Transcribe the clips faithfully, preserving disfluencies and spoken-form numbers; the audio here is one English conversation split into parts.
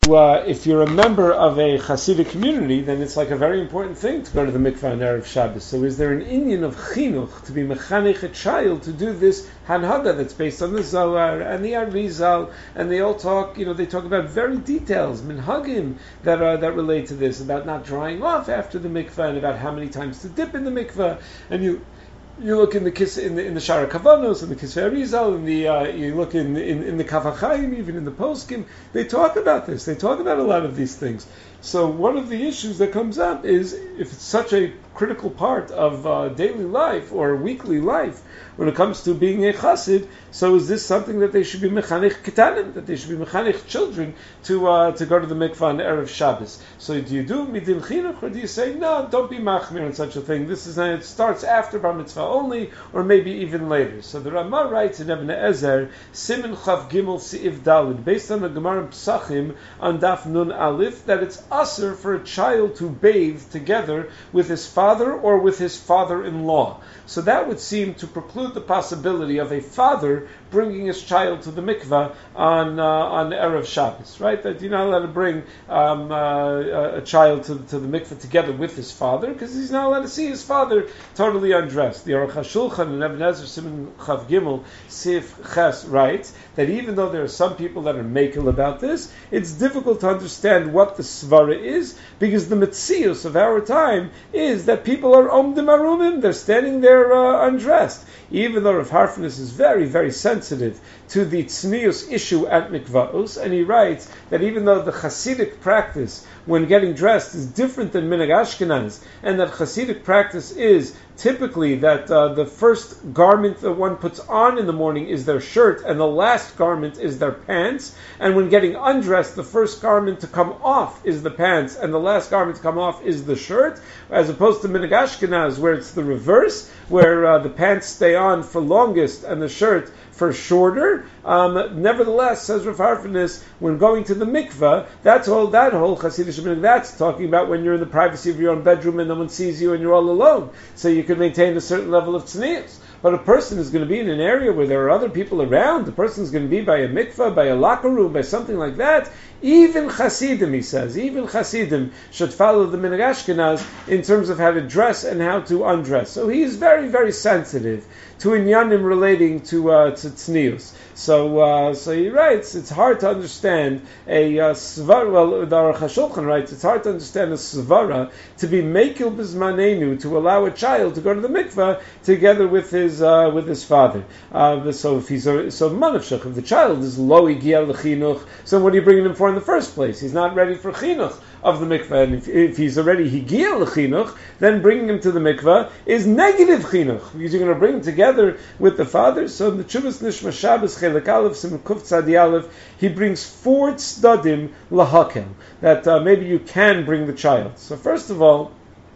Uh, if you're a member of a Hasidic community, then it's like a very important thing to go to the mikvah on Erev Shabbos. So is there an inyan of chinuch to be mechanech a child to do this hanhaga that's based on the Zohar and the Arizal, and they all talk, you know, they talk about very details, minhagim, that are, that relate to this, about not drying off after the mikvah, and about how many times to dip in the mikvah, and you You look in the kis in the in the Shara Kavanos, in the Kisvei Arizal, in the uh, you look in, in in the Kavachayim, even in the Poskim. They talk about this. They talk about a lot of these things. So one of the issues that comes up is if it's such a critical part of uh, daily life or weekly life when it comes to being a chassid, so is this something that they should be mechanech ketanim, that they should be mechanech children to uh, to go to the mikvah on Erev Shabbos? So do you do midin chinuch, or do you say no, don't be machmir on such a thing? This is it starts after bar mitzvah only, or maybe even later. So the Ramah writes in Ibn Ezer, Simin Chav Gimel Si'iv Dalid, based on the Gemara Psachim on Daf Nun Aleph, that it's usher for a child to bathe together with his father or with his father-in-law. So that would seem to preclude the possibility of a father bringing his child to the mikvah on uh, on Erev Shabbos, right? That you're not allowed to bring um, uh, a child to, to the mikvah together with his father, because he's not allowed to see his father totally undressed. The Aruch HaShulchan and Ibn Ezer Siman Chav Gimel Sif Ches writes that even though there are some people that are makel about this, it's difficult to understand what the svara is, because the metzius of our time is that people are omdim arumim, they're standing there uh, undressed. Even though Rav Harfness is very, very sensitive to the tznius issue at mikvaos, and he writes that even though the Hasidic practice when getting dressed is different than Minhag Ashkenaz, and that Hasidic practice is typically that uh, the first garment that one puts on in the morning is their shirt, and the last garment is their pants, and when getting undressed, the first garment to come off is the pants, and the last garment to come off is the shirt, as opposed to Minhag Ashkenaz, where it's the reverse, where uh, the pants stay on for longest and the shirt for shorter. Um, nevertheless, says Rav Harfness, when going to the mikveh, that's all, that whole Hasidic minhag, that's talking about when you're in the privacy of your own bedroom and no one sees you and you're all alone. So you can maintain a certain level of tznius. But a person is going to be in an area where there are other people around. The person is going to be by a mikveh, by a locker room, by something like that. Even Hasidim, he says, even Hasidim should follow the Minhag Ashkenaz in terms of how to dress and how to undress. So he is very, very sensitive to inyanim relating to uh, to tznius. So, uh, so he writes, it's hard to understand a uh, svara. Well, the Aruch HaShulchan writes, it's hard to understand a svara to be mekil b'zmanenu, to allow a child to go to the mikveh together with his uh, with his father. Uh, so if he's a, so manavshach, if the child is lo igia l'chinuch, so what are you bringing him for in the first place? He's not ready for chinuch of the mikveh, and if, if he's already higia l'chinuch, then bringing him to the mikveh is negative chinuch, because you're going to bring him together with the father. So in the Chuvas Nishma Shabbos Chelek Aleph Siman Kuf Tzadi Aleph, he brings four tzdadim lahakel, that uh, maybe you can bring the child. So first of all,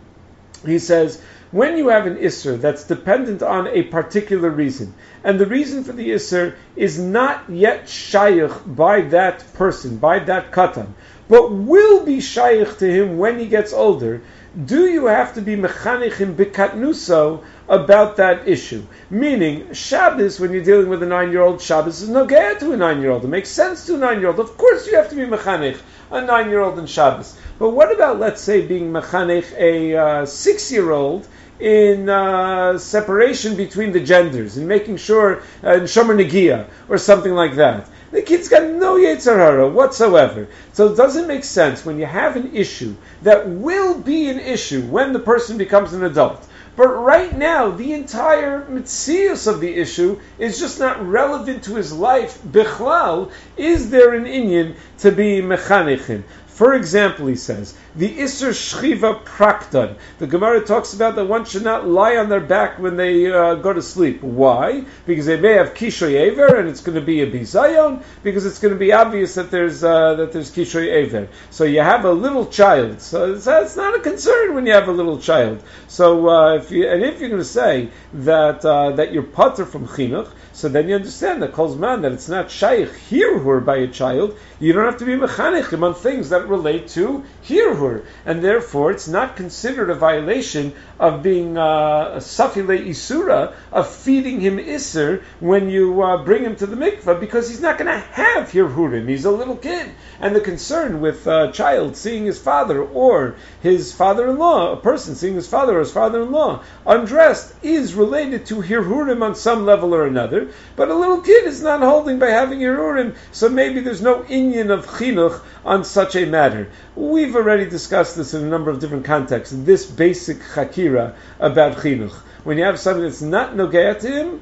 he says, when you have an isser that's dependent on a particular reason, and the reason for the isser is not yet shayach by that person, by that katan, but will be shayach to him when he gets older, do you have to be mechanichim bikatnuso about that issue? Meaning, Shabbos, when you're dealing with a nine-year-old, Shabbos is no gaya to a nine-year-old. It makes sense to a nine-year-old. Of course you have to be mechanich a nine-year-old in Shabbos. But what about, let's say, being mechanich a uh, six-year-old in uh, separation between the genders, and making sure, uh, in Shomer Negiah, or something like that? The kid's got no Yetzer Hara whatsoever. So it doesn't make sense when you have an issue that will be an issue when the person becomes an adult. But right now, the entire mitzias of the issue is just not relevant to his life. Bichlal, is there an inyan to be mechanichim? For example, he says, the Isser Shchiva Praktan. The Gemara talks about that one should not lie on their back when they uh, go to sleep. Why? Because they may have Kishoy Aver, and it's going to be a Bizayon, because it's going to be obvious that there's uh, that there's Kishoy Aver. So you have a little child. So it's, it's not a concern when you have a little child. So uh, if you, and if you're going to say that uh, that you're pater from Chinuch, so then you understand that calls man that it's not shaykh here who are by a child. You don't have to be mechanichim on things that that relate to hirhur, and therefore it's not considered a violation of being uh, a safile isura, of feeding him iser when you uh, bring him to the mikveh, because he's not going to have hirhurim. He's a little kid, and the concern with a child seeing his father or his father-in-law, a person seeing his father or his father-in-law undressed, is related to hirhurim on some level or another. But a little kid is not holding by having hirhurim, so maybe there's no inyan of chinuch on such a matter. We've already discussed this in a number of different contexts. This basic chakira about chinuch, when you have something that's not nogea to him,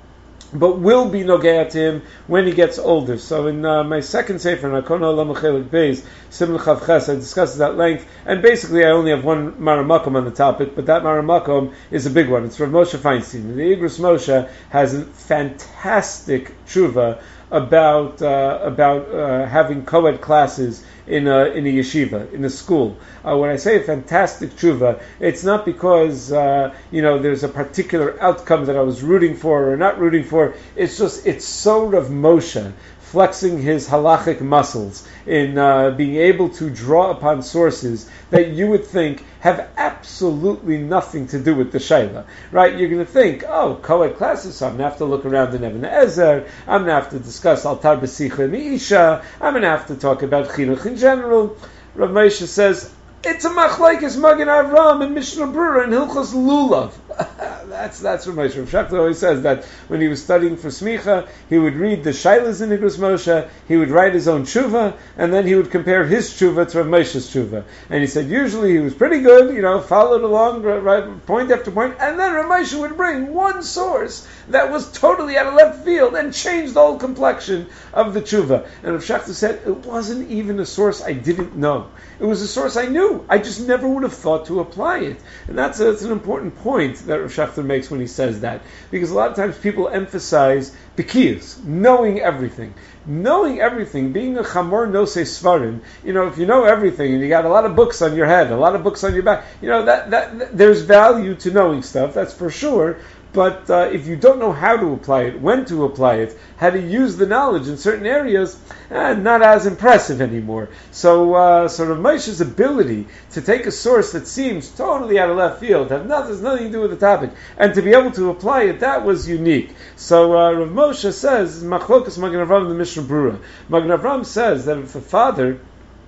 but will be nogea to him when he gets older. So in uh, my second sefer, Nakon Olam Chelik Beis, Simon Chav Ches, I discussed it at length, and basically I only have one Maramakom on the topic, but that Maramakom is a big one. It's Rav Moshe Feinstein. The Igros Moshe has a fantastic tshuva about uh, about uh, having co-ed classes in a in a yeshiva, in a school. Uh, when I say a fantastic tshuva, it's not because uh, you know there's a particular outcome that I was rooting for or not rooting for. It's just it's so Rav Moshe flexing his halachic muscles in uh, being able to draw upon sources that you would think have absolutely nothing to do with the Shaila, right? You're going to think, oh, co-ed classes, so I'm going to have to look around in Even Ezer, I'm going to have to discuss Altar B'Sicha Meisha, I'm going to have to talk about Chinuch in general. Rav Moshe says, it's a machlekes Magen Avram and Mishnah Brura and Hilchos Lulav. that's that's what Moshe Rav Schachter always says, that when he was studying for Smicha, he would read the Shailas in Igros Moshe, he would write his own tshuva, and then he would compare his tshuva to Rav Moshe's tshuva. And he said usually he was pretty good, you know, followed along right, point after point, and then Rav Moshe would bring one source that was totally out of left field and changed the whole complexion of the tshuva. And Rav Schachter said, it wasn't even a source I didn't know. It was a source I knew. I just never would have thought to apply it. And that's, a, that's an important point that Rav Schachter makes when he says that. Because a lot of times people emphasize bekiyus, knowing everything. Knowing everything, being a chamor nosei svarim, you know, if you know everything and you got a lot of books on your head, a lot of books on your back, you know, that, that, that there's value to knowing stuff, that's for sure. But uh, if you don't know how to apply it, when to apply it, how to use the knowledge in certain areas, eh, not as impressive anymore. So, uh, so Rav Moshe's ability to take a source that seems totally out of left field, have nothing, has nothing to do with the topic, and to be able to apply it, that was unique. So uh, Rav Moshe says, Machlokas Magen Avram in the Mishnah Brura. Magen Avram says that if the father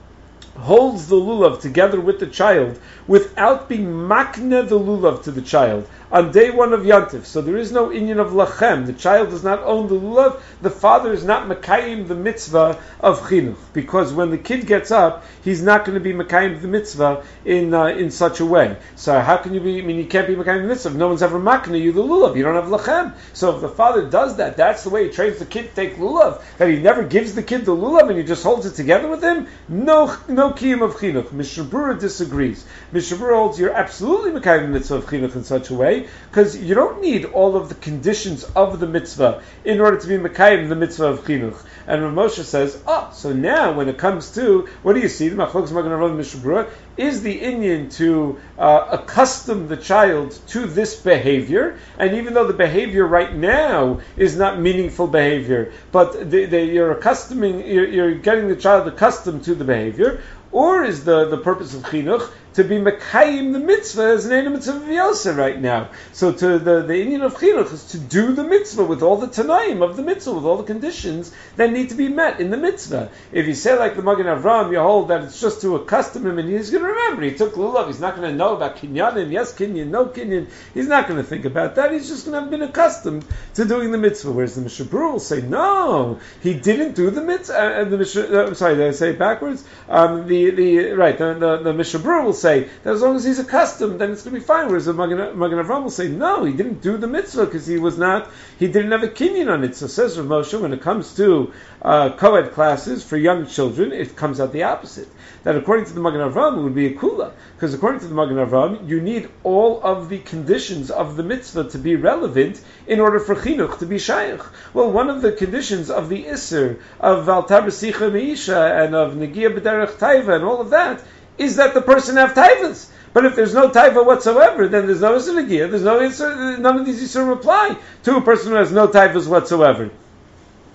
holds the lulav together with the child without being makne the lulav to the child on day one of Yantif, so there is no inyan of lachem, the child does not own the lulav, the father is not makayim the mitzvah of chinuch, because when the kid gets up, he's not going to be makayim the mitzvah in uh, in such a way. So how can you be, I mean, you can't be makayim the mitzvah if no one's ever makne you the lulav, you don't have lachem. So if the father does that, that's the way he trains the kid to take lulav, that he never gives the kid the lulav and he just holds it together with him, no no kiyum of chinuch. Mishnah Brura disagrees. Mishnah Brura holds you're absolutely makayim the mitzvah of chinuch in such a way, because you don't need all of the conditions of the mitzvah in order to be mekayim the mitzvah of chinuch. And Rav Moshe says, oh, so now when it comes to, what do you see? The Machlokes Magen Avram Mishnah Brura is the inyan to uh, accustom the child to this behavior, and even though the behavior right now is not meaningful behavior, but they, they, you're accustoming, you're, you're getting the child accustomed to the behavior, or is the, the purpose of chinuch to be mekayim the mitzvah as an enem mitzvah v'yoser right now? So to the, the inyan of chinuch is to do the mitzvah with all the tanaim of the mitzvah, with all the conditions that need to be met in the mitzvah. If you say like the Magen Avram, you hold that it's just to accustom him, and he's going to remember, he took lulav, he's not going to know about kinyanim, yes kinyan, no kinyan, he's not going to think about that, he's just going to have been accustomed to doing the mitzvah. Whereas the Mishnah Brura will say, no, he didn't do the mitzvah, and the Mishnah, uh, I'm sorry, did I say it backwards? Um, the, the, right, the, the, the Mishnah Brura will say that as long as he's accustomed, then it's going to be fine. Whereas the Magen, Magen Avram will say, no, he didn't do the mitzvah because he was not, he didn't have a kinyan on it. So says Rav Moshe, when it comes to uh, co-ed classes for young children, it comes out the opposite. That according to the Magen Avram, it would be a kula. Because according to the Magen Avram, you need all of the conditions of the mitzvah to be relevant in order for chinuch to be shaykh. Well, one of the conditions of the Isser, of Altar B'Sicha Meisha, and of Negia B'derech Taiva, and all of that, is that the person have taivas. But if there's no taiva whatsoever, then there's no Isser Negia, there's no Isser, none of these Isser apply to a person who has no taivas whatsoever.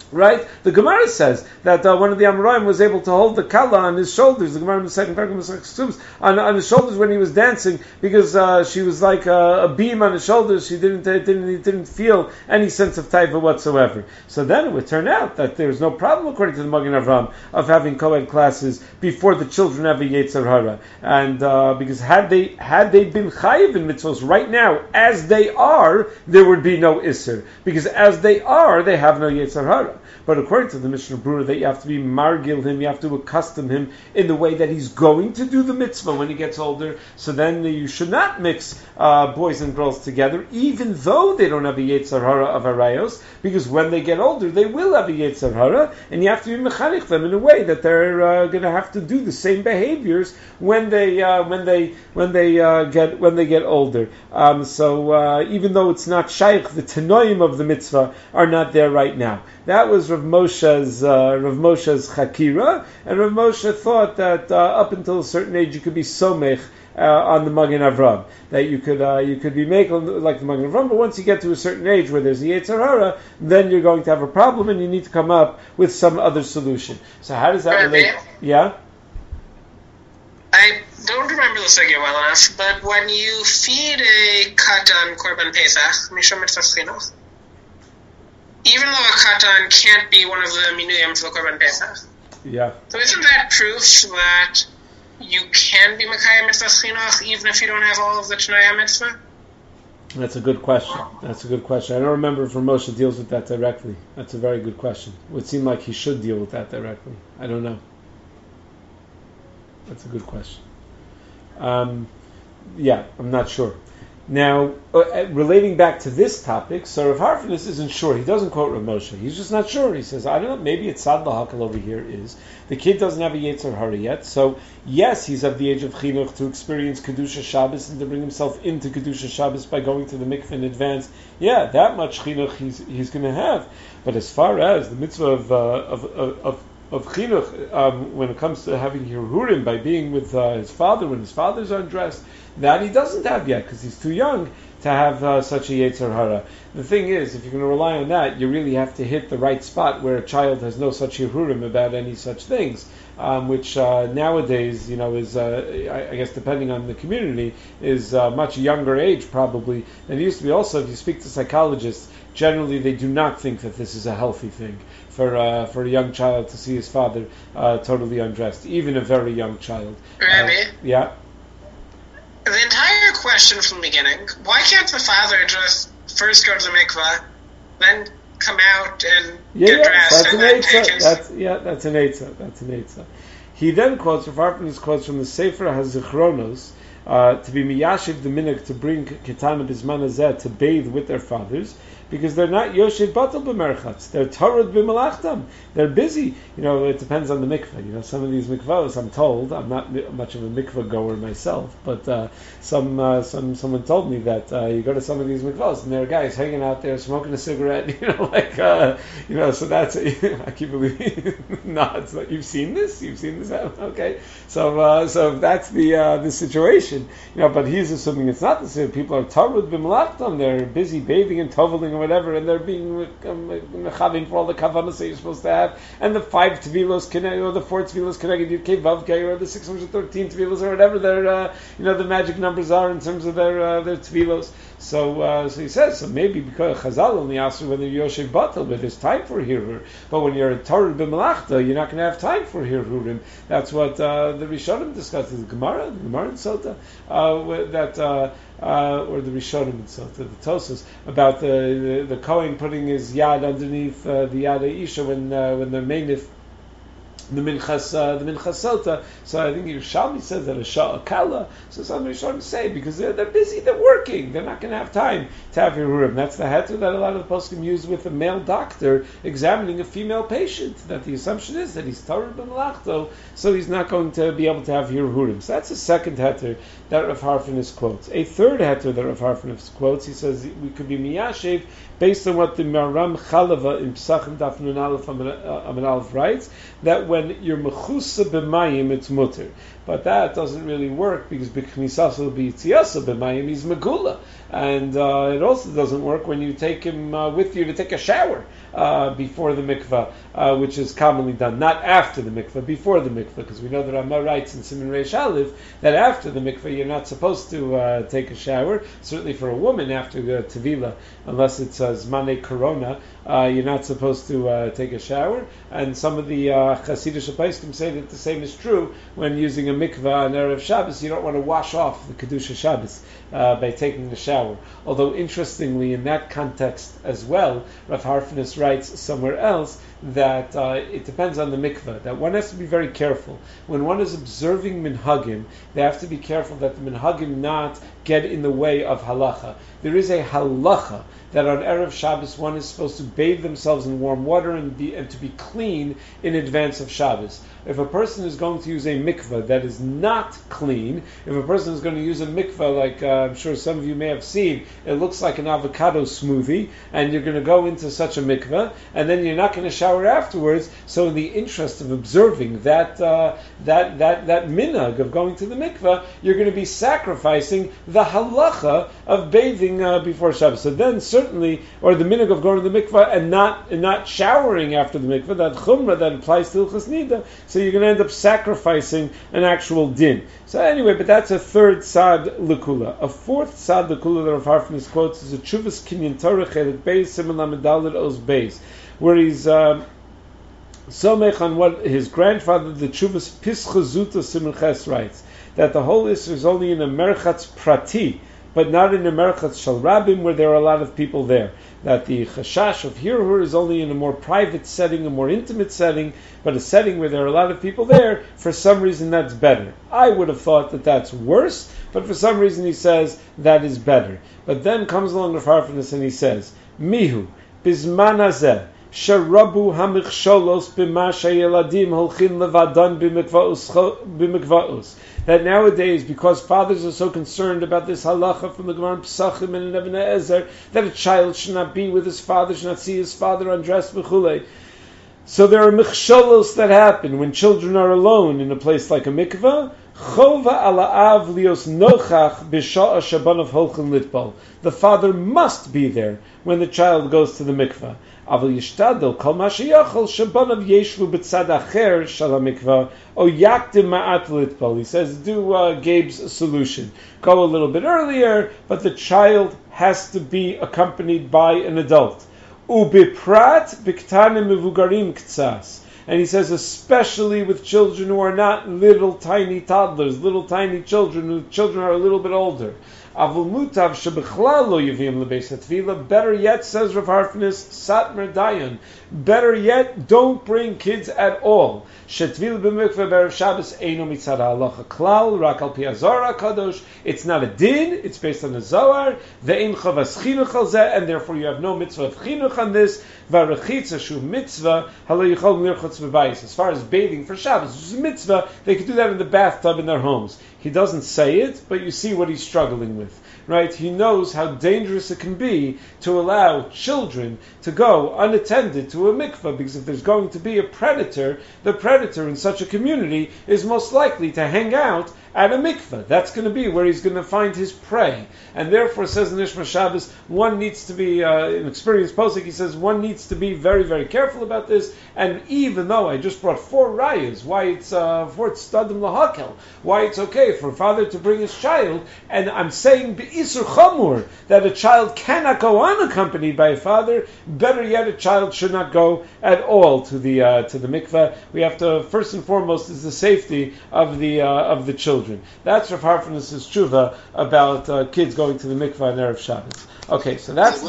Right? The Gemara says that uh, one of the Amoraim was able to hold the kala on his shoulders. The Gemara in the second paragraph on, on his shoulders when he was dancing because uh, she was like a, a beam on his shoulders. She didn't uh, didn't didn't feel any sense of taiva whatsoever. So then it would turn out that there's no problem, according to the Magen Avram, of having co-ed classes before the children have a Yetzer Hara. And uh, because had they had they been chayiv in mitzvos right now as they are, there would be no isser. Because as they are, they have no Yetzer Hara. But according to the Mishnah Berurah, that you have to be margil him, you have to accustom him in the way that he's going to do the mitzvah when he gets older. So then you should not mix uh, boys and girls together, even though they don't have a Yetzer Hara of Arayos, because when they get older, they will have a Yetzer Hara, and you have to be mechanich them in a way that they're uh, going to have to do the same behaviors when they uh, when they when they uh, get when they get older. Um, so uh, even though it's not shaykh, the tanoim of the mitzvah are not there right now. That was Rav Moshe's uh, Rav Moshe's chakira, and Rav Moshe thought that uh, up until a certain age you could be somech uh, on the Magen Avram, that you could uh, you could be making like the Magen Avram, but once you get to a certain age where there's a Yetzer Hara, then you're going to have a problem, and you need to come up with some other solution. So how does that Rabbi, relate? Yeah. I don't remember the sugya well enough, but when you feed a katan korban pesach, mishum mitzvah chinuch, even though a katan can't be one of the minuyim for the korban pesach, Yeah. so isn't that proof that you can be Mekayim mitzvah chinuch even if you don't have all of the Tanaya mitzvah? That's a good question. That's a good question. I don't remember if Rav Moshe deals with that directly. That's a very good question. It would seem like he should deal with that directly. I don't know. That's a good question. Um, yeah, I'm not sure. Now, uh, relating back to this topic, so Rav Harfnis isn't sure. He doesn't quote Rav Moshe. He's just not sure. He says, I don't know, maybe it's Sad Lahakal over here is, the kid doesn't have a Yetzer Hara yet, so yes, he's of the age of Chinuch to experience Kedusha Shabbos and to bring himself into Kedusha Shabbos by going to the mikveh in advance. Yeah, that much Chinuch he's, he's going to have. But as far as the mitzvah of, uh, of, of, of of chinuch, um, when it comes to having hirhurim by being with uh, his father when his father's undressed, that he doesn't have yet because he's too young to have uh, such a Yetzer Hara. The thing is, if you're going to rely on that, you really have to hit the right spot where a child has no such hirhurim about any such things, um, which uh, nowadays, you know, is uh, I, I guess depending on the community, is uh, much younger age probably than it used to be. Also, if you speak to psychologists, generally they do not think that this is a healthy thing for uh, for a young child to see his father uh, totally undressed, even a very young child. Rabbi? Uh, yeah? The entire question from the beginning, why can't the father just first go to the mikvah, then come out and yeah, get yeah, dressed that's and an then take eitzah. his... That's, yeah, that's an eitzah. That's an eitzah. He then quotes, Rav Hartman's quotes from the Sefer HaZichronos, uh, to be miyashiv the minhag to bring ketana bisman hazeh to bathe with their fathers, because they're not yoshev batal b'merchatz. They're tarud b'malachtam. They're busy. You know, it depends on the mikveh. You know, some of these mikvahs, I'm told, I'm not much of a mikveh goer myself, but uh, some uh, some someone told me that uh, you go to some of these mikvahs and there are guys hanging out there smoking a cigarette. You know, like uh, you know. So that's I keep believing. No, it's like you've seen this. You've seen this happen. Okay, so uh, so that's the uh, the situation. You know, but he's assuming it's not the same. People are tarud b'malachtam. They're busy bathing and toveling or whatever, and they're being mechavim um, for all the kavanas that you're supposed to have, and the five tevilos or the four tevilos connected yud vavkei or the six hundred thirteen tevilos or whatever their uh, you know the magic numbers are in terms of their uh, their tevilos. So uh, so he says so maybe because Chazal only asks when they're yoshev batal, but there's time for hirur. But when you're a tarud b'malachta, you're not going to have time for hirurim. That's what uh, the Rishonim discussed. The Gemara, the Gemara and Sota, uh, that. Uh, Uh, or the Rishonim and so the Tosas about the, the the Kohen putting his yad underneath uh, the yad Isha when uh, when the meinif the minchas uh, the minchas sota. So I think Yerushalmi says that a shah kala. So some Rishonim say because they're, they're busy, they're working, they're not going to have time to have hirurim. That's the heter that a lot of the poskim use with a male doctor examining a female patient. That the assumption is that he's tarud b'malachto, so he's not going to be able to have hirurim. So that's the second heter that Rav Harfnis quotes. A third heter that Rav Harfnis quotes, he says we could be miyashev based on what the Maram Chalava in Pesachim Daf Nun Aleph Amud Aleph writes, that when you're mechusa b'mayim, it's mutter. But that doesn't really work because b'knisasa b'yitziyasa b'mayim he's megula, and uh, it also doesn't work when you take him uh, with you to take a shower. uh, before the mikveh, uh, which is commonly done, not after the mikveh, before the mikveh, because we know that Rama writes in Siman Reish Aleph that after the mikveh you're not supposed to uh, take a shower. Certainly for a woman after the tevila, unless it's uh, zmane corona, uh, you're not supposed to uh, take a shower. And some of the uh, Hasidic Poskim say that the same is true when using a mikveh on Erev Shabbos. You don't want to wash off the Kedusha Shabbos uh, by taking the shower. Although interestingly, in that context as well, Rav Harfnis writes somewhere else that uh, it depends on the mikveh, that one has to be very careful. When one is observing minhagim, they have to be careful that the minhagim not get in the way of halacha. There is a halacha that on Erev Shabbos one is supposed to bathe themselves in warm water and, be, and to be clean in advance of Shabbos. If a person is going to use a mikveh that is not clean, if a person is going to use a mikveh like uh, I'm sure some of you may have seen, it looks like an avocado smoothie, and you're going to go into such a mikveh, and then you're not going to shower afterwards, so in the interest of observing that uh, that that that minhag of going to the mikveh, you're going to be sacrificing the halacha of bathing uh, before Shabbos. So then certainly, or the minhag of going to the mikveh and not and not showering after the mikveh, that chumrah that applies to Hilchos Nida, so you're going to end up sacrificing an actual din. So anyway, but that's a third sad lekula. A fourth sad lekula that Rav Harfnis quotes is a Tshuvas Kinyan Torah Chelik Beis Siman Lamed Daled Oz Beis, where he's uh, somech on what his grandfather, the Tshuvas Pischa Zuta Siman Ches, writes, that the whole issue is only in a merchatz prati, but not in a merchatz shel rabim, where there are a lot of people there. That the chashash of hirhur is only in a more private setting, a more intimate setting, but a setting where there are a lot of people there, for some reason that's better. I would have thought that that's worse, but for some reason he says that is better. But then comes along Rav Harfnis and he says, Mihu, bizman hazeh, sharabu hamichsholos b'ma sheyeladim holchin levadan b'mikvaos. That nowadays, because fathers are so concerned about this halacha from the Gemara Pesachim and Ibn Ezer, that a child should not be with his father, should not see his father undressed b'chulei. So there are michsholos that happen when children are alone in a place like a mikveh. Chova ala'av lios nochach b'sha'a shabanav holchin litbal. The father must be there when the child goes to the mikveh. Aval yishtadel kol ma sheyachol shabanav yeshvu b'tzad acher shel hamikveh o yakdim ma'at litbal. He says, do uh, Gabe's solution. Go a little bit earlier, but the child has to be accompanied by an adult. Ubiprat b'ktanim mevugarim ktsas. And he says, especially with children who are not little tiny toddlers, little tiny children, whose children are a little bit older. Avul mutav shebechlal lo yivim lebeis hatvila. Better yet, says Rav Harfnis, satmer dayan. Better yet, don't bring kids at all. Shetvila b'mikveh b'erev Shabbos eino mitzad halacha klal rak al pi hazor kadosh. It's not a din. It's based on the Zohar. Ve'ein chavas chinuch al zeh, and therefore you have no mitzvah of chinuch on this. V'arechitza shu mitzvah halo yichol lirchutz b'bayis. As far as bathing for Shabbos, which is a mitzvah, they could do that in the bathtub in their homes. He doesn't say it, but you see what he's struggling with. Right? He knows how dangerous it can be to allow children to go unattended to a mikveh, because if there's going to be a predator, the predator in such a community is most likely to hang out at a mikveh. That's going to be where he's going to find his prey. And therefore, says in Nishma Shabbos, one needs to be, uh, in experienced posik, he says, one needs to be very, very careful about this. And even though I just brought four rayas, why it's uh, for stadim lahakel, why it's okay for a father to bring his child, and I'm saying be'isur chamur, that a child cannot go unaccompanied by a father, better yet, a child should not go at all to the uh, to the mikveh. We have to, first and foremost, is the safety of the uh, of the children. That's Rav Harfnis' tshuva about uh, kids going to the mikveh on Erev Shabbos. Okay, so that's